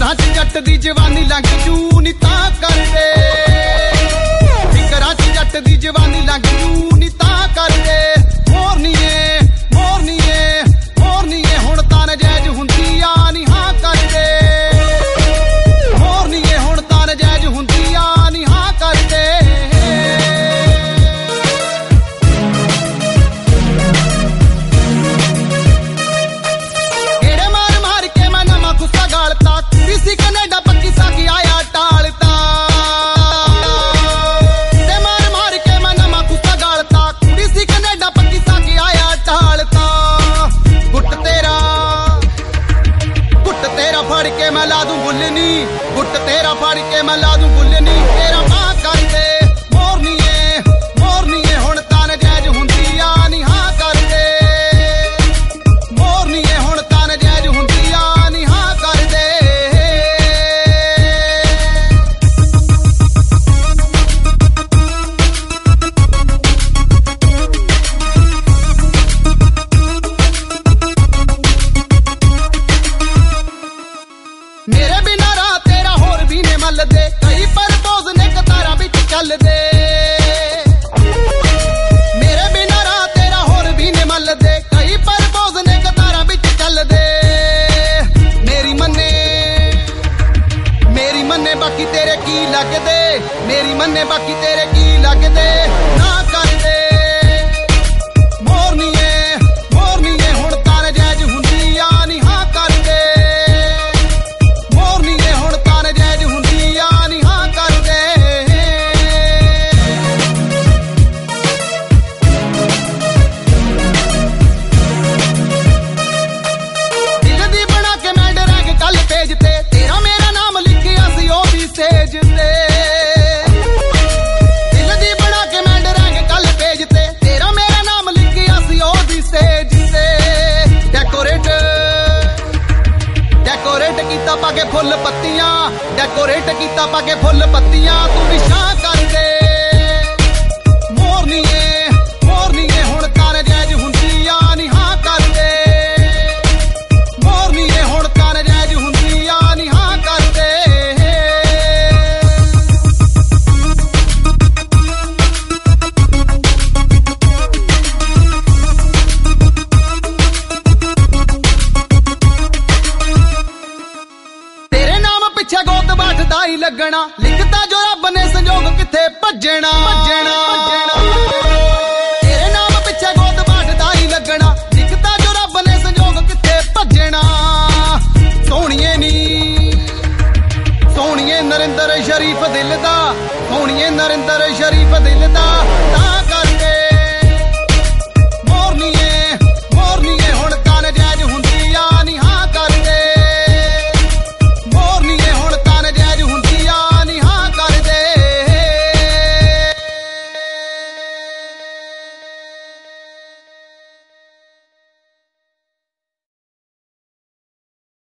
ਫਿਕਰਾਂ 'ਚ ਜੱਟ ਦੀ ਜਵਾਨੀ ਲੰਘ ਜੂ ਨੀ ਤਾਂ ਕਰਦੇ ਫਿਕਰਾਂ 'ਚ ਜੱਟ ਦੀ ਜਵਾਨੀ ਲੰਘ ਜੂ ਨੀ ਤਾਂ ਕਰਦੇ ਮੋਰਨੀਏ ਮੋਰਨੀਏ ਮੋਰਨੀਏ ਹੁਣ ਤਾਂ ਨਜਾਇਜ਼ ਹੁੰਦੀ ਆ ਨੀ ਹਾਂ ਕਰਦੇ ਮੋਰਨੀਏ ਹੁਣ ਤਾਂ ਨਜਾਇਜ਼ ਹੁੰਦੀ ਆ ਨੀ ਹਾਂ ਕਰਦੇ ਸੀ ਕੈਨੇਡਾ ਪੱਕੀ ਸਾਕੀ ਆਇਆ ਟਾਲਤਾ ਤੇ ਮਾਰ ਮਾਰ ਕੇ ਮੈਂ ਨਵਾਂ ਗੁੱਸਾ ਗਾਲਤਾ ਕੁੜੀ ਸੀ ਕੈਨੇਡਾ ਪੱਕੀ ਸਾਕੀ ਆਇਆ ਟਾਲਤਾ ਗੁੱਟ ਤੇਰਾ ਫੜ ਕੇ ਮੈਂ ਲਾ ਦੂੰ ਬੁੱਲਨੀ ਗੁੱਟ ਤੇਰਾ ਫੜ ਕੇ ਮੈਂ ਲਾ ਦੂੰ ਬੁੱਲਨੀ ਤੇਰਾ ਮਾਂ ਕਰਦੇ ਮੋਰਨੀਏ ਮੋਰਨੀਏ ਹੁਣ ਤਾਂ ਨਜਾਇਜ਼ ਹੁੰਦੀ ਆ ਨੀ ਹਾਂ ਕਰਦੇ ਮੋਰਨੀਏ ਹੁਣ ਤਾਂ ਨਜਾਇਜ਼ ਹੁੰਦੀ ਆ ਨੀ ਹਾਂ ਕਰਦੇ ਮੇਰੇ ਬਿਨਾਂ ਰਾਹ ਤੇਰਾ ਹੋਰ ਵੀ ਨੇ ਮੱਲਦੇ ਕਈ ਪਰਪੋਜ਼ ਨੇ ਕਤਾਰਾਂ ਵਿੱਚ ਚੱਲਦੇ ਮੇਰੇ ਬਿਨਾਂ ਰਾਹ ਤੇਰਾ ਹੋਰ ਵੀ ਨੇ ਮੱਲਦੇ ਕਈ ਪਰਪੋਜ਼ ਨੇ ਕਤਾਰਾਂ ਵਿੱਚ ਚੱਲਦੇ ਮੇਰੀ ਮੰਨੇ ਬਾਕੀ ਤੇਰੇ ਕੀ ਲੱਗਦੇ ਮੇਰੀ ਮੰਨੇ ਬਾਕੀ ਤੇਰੇ ਕੀ ਲੱਗਦੇ ਨਾ ਕਰਦੇ ਮੋਰਨੀਏ ਮੋਰਨੀਏ ਹੁਣ ਤਾਂ ਨਜਾਇਜ਼ ਹੁੰਦੀ ਆ ਨੀ ਹਾਂ ਕਰਦੇ ਤੇਰਾ ਮੇਰਾ ਨਾਮ ਲਿਖਿਆ ਸੀ ਉਹ ਵੀ ਸੇਜ ਤੇ ਦਿਲ ਦੀ ਬਣਾ ਕੇ ਮੈਂ ਡਰਾਂਗੇ ਕੱਲ ਪੇਜ ਤੇ ਤੇਰਾ ਮੇਰਾ ਨਾਮ ਲਿਖਿਆ ਸੀ ਉਹ ਵੀ ਸੇਜ ਤੇ ਡੈਕੋਰੇਟ ਕੀਤਾ ਪਾ ਕੇ ਫੁੱਲ ਪੱਤੀਆਂ ਡੈਕੋਰੇਟ ਕੀਤਾ ਪਾ ਕੇ ਫੁੱਲ ਪੱਤੀਆਂ ਤੂੰ ਵਿਸ਼ਾ ਕਰਦੇ ਮੋਰਨੀਏ ਮੋਰਨੀਏ ਹੁਣ ਤਾਂ ਨਜਾਇਜ਼ ਹੁੰਦੀ ਆ ਨੀ ਹਾਂ ਕਰਦੇ ਮੋਰਨੀਏ ਹੁਣ ਤਾਂ ਨਜਾਇਜ਼ ਹੁੰਦੀ ਆ ਨੀ ਹਾਂ ਕਰਦੇ ਤੇਰੇ ਨਾਮ ਪਿੱਛੇ ਗੋਤ ਬਾਟਦਾ ਹੀ ਲੱਗਣਾ ਲਿਖਤਾ ਜੋ ਰੱਬ ਨੇ ਸੰਜੋਗ ਕਿੱਥੇ ਭੱਜਣਾ ਤੇਰੇ ਨਾਮ ਪਿੱਛੇ ਗੋਤ ਬਾਟਦਾ ਹੀ ਲੱਗਣਾ ਲਿਖਤਾ ਜੋ ਰੱਬ ਨੇ ਸੰਜੋਗ ਕਿੱਥੇ ਭੱਜਣਾ ਸੋਹਣੀਏ ਨਰਿੰਦਰ ਸ਼ਰੀਫ ਦਿਲ ਦਾ ਸੋਹਣੀਏ ਨਰਿੰਦਰ ਸ਼ਰੀਫ ਦਿਲ ਦਾ ਤਾਂ ਕਰ